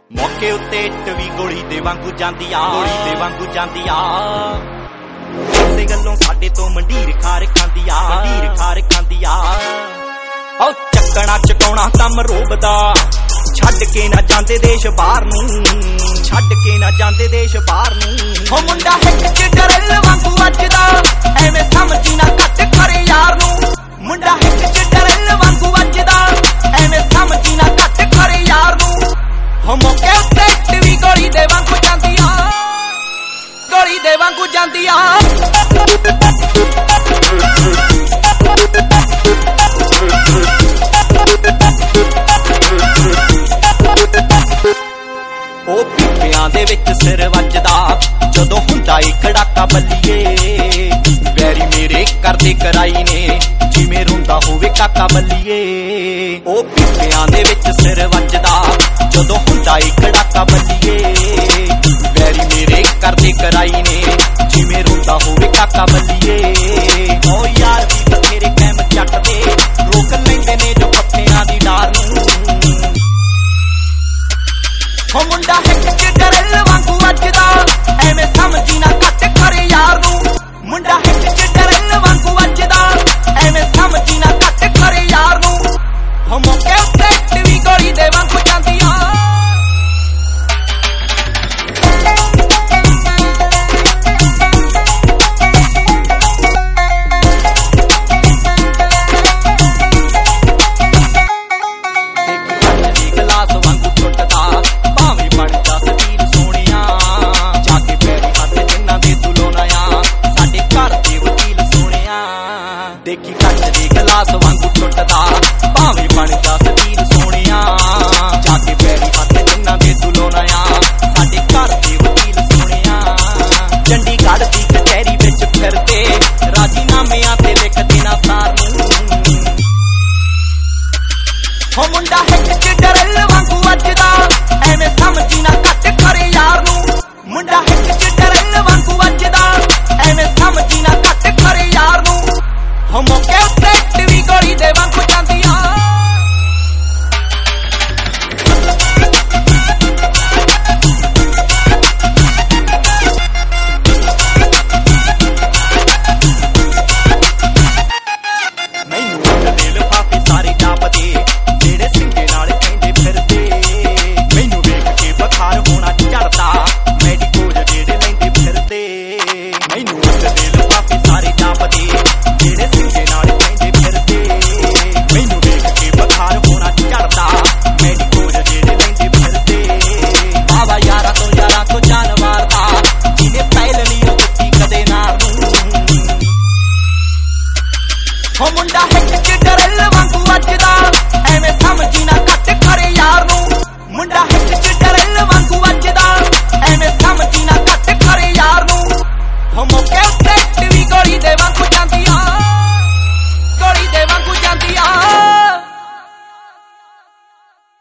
मौके उत्ते इट भी गोली दे वांगू जांदी आ, गोली दे वांगू जांदी आ। इसे गल्लों साडे तो मंडीर खार खांदी आ, मंडीर खार खांदी आ। ओ चक्कना चकाउणा कम रोबदा, छड्ड के ना जांदे देश बाहर नूं, छड्ड के ना जांदे देश बाहर नूं। हो मुंडा हिट च डरल वांगू वजदा, एवें समझी ना घट करे यार नूं। मुंडा हिट च डरल वांगू वजदा, एवें समझी ना घट करे यार नूं। हो मौके उत्ते इट भी गोली दे वांगू जांदी आ, गोली दे वांगू जांदी आ। ओ पीपियां दे विच सिर वजदा, जदों हुंदा ए खड़ाका बल्लीए। वैरी मेरे करदे कराई ने, जिवें रोंदा होवे काका बल्लीए। ओ पीपियां दे विच सिर वजदा, जदों हुंदा ए खड़ाका बल्लीए। वैरी मेरे करदे कराई ने, जिवें रोंदा होवे काका बल्लीए। ओ यार भी बथेरे कैम जट दे, रोक लैंदे ने जो पत्तियां दी डार नूं। हो मुंडा हिट च डरल वांगू वजदा, एवें समझी ना घट करे यार नूं। मुंडा हिट च डरल वांगू वजदा, एवें समझी ना घट करे यार नूं। हो मौके उत्ते इट भी गोली दे वांगू जांदी आ। गलास वांगू टुटदा, भावें बन जा सतीर सोहणिया। जाके पैरी हथ जिन्हां दे तू लाउणा आ, साडे घर दे वकील सोहणिया। देखी कंच दे गलास वांगू टुटदा, भावें बन जा सतीर सोहणिया। जाके पैरी हथ जिन्हां दे तू लाउणा आ, साडे घर दे वकील सोहणिया। चंडीगढ़ दी कचहरी विच फिरदे, राजीनामिਆਂ ते लिखदे ना सार नूं। हो मुंडा हिट च डरल वांगू वजदा, एवें समझी ना घट करे यार नूं। मुंडा हिट च डरल वांगू वजदा, एवें समझी ना घट करे यार नूं। हो मौके उत्ते इट भी गोली दे वांगू जांदी आ। मैनू उठदे लिफाफे सारे जापदे, जेड़े सिंगे नाल कहंदे फिरदे। मैनू वेख के बुखार होना चढ़दा, मैडिकोज जेड़े लैंदे फिरदे। मैनू उठदे लिफाफे सारे जापदे, जेड़े सिंगे नाल कहंदे फिरदे। मैनू वेख के बुखार होना चढ़दा, मैडिकोज जेड़े लैंदे फिरदे। बाबा यारा तो जानवर दा, जिन्हें पहल नहीं दित्ती कदे नार नूं। हो मुंडा हिट च डरल वांगू वजदा, एवें समझी ना घट करे यार नूं। मुंडा हिट च डरल वांगू वजदा, एवें समझी ना घट करे यार नूं। हो मौके